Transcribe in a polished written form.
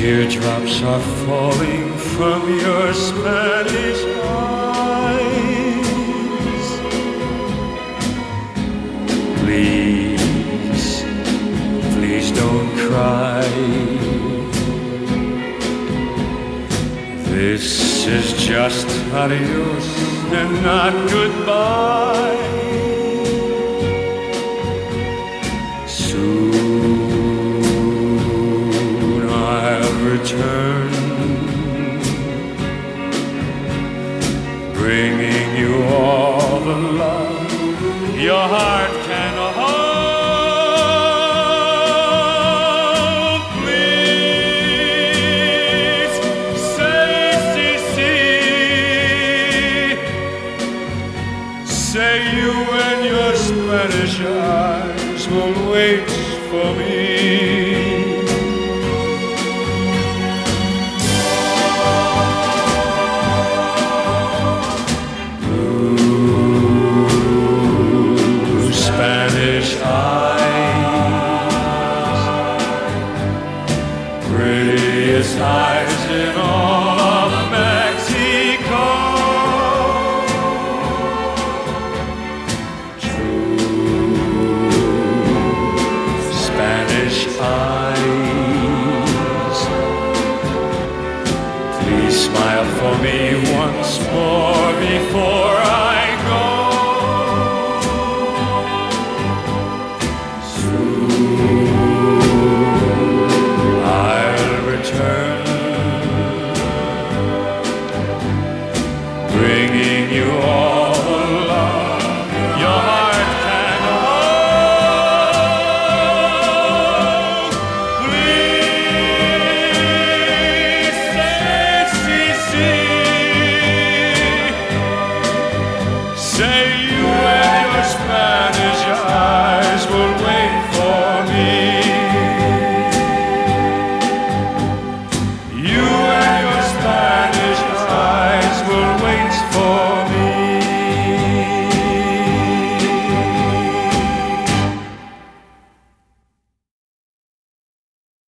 Teardrops are falling from your Spanish eyes. Please, please don't cry. This is just adios and not goodbye. Soon I'll return, bringing you all the love your heart can hold. Please say, say you and your Spanish eyes will wait for me. Blue Spanish eyes, prettiest eyes in all of Mexico. Spanish eyes, please smile for me once more before